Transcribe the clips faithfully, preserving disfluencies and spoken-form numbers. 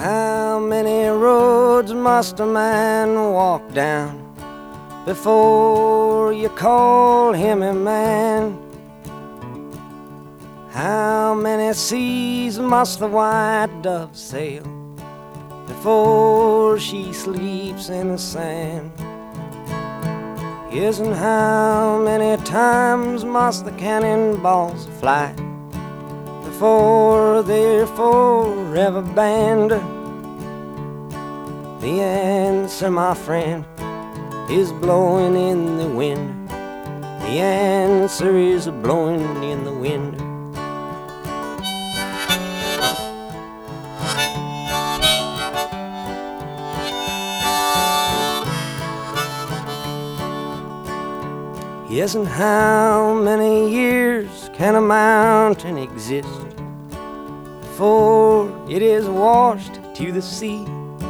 How many roads must a man walk down before you call him a man? How many seas must the white dove sail before she sleeps in the sand? Yes, and how many times must the cannonballs fly before they're forever banned? The answer, my friend, is blowing in the wind. The answer is blowing in the wind. Yes, and how many years can a mountain exist before it is washed to the sea?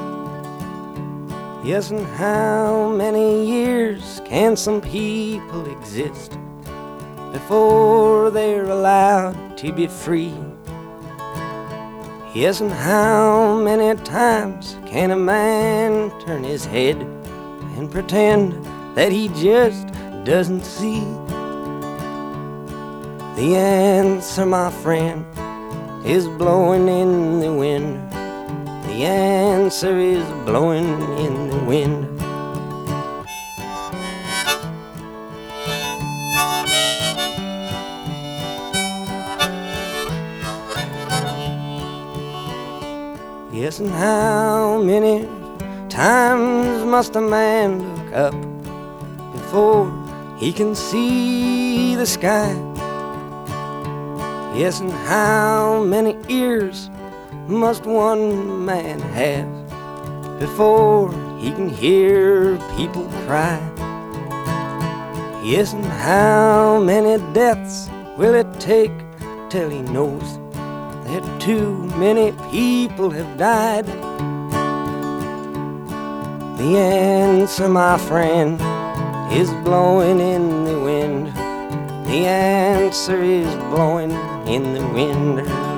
Yes, and how many years can some people exist before they're allowed to be free? Yes, and how many times can a man turn his head and pretend that he just doesn't see? The answer, my friend, is blowing in the wind. The answer is blowing in the wind. Yes, and how many times must a man look up before he can see the sky? Yes, and how many ears must one man have before he can hear people cry? Yes, and how many deaths will it take till he knows that too many people have died? The answer, my friend, is blowing in the wind. The answer is blowing in the wind.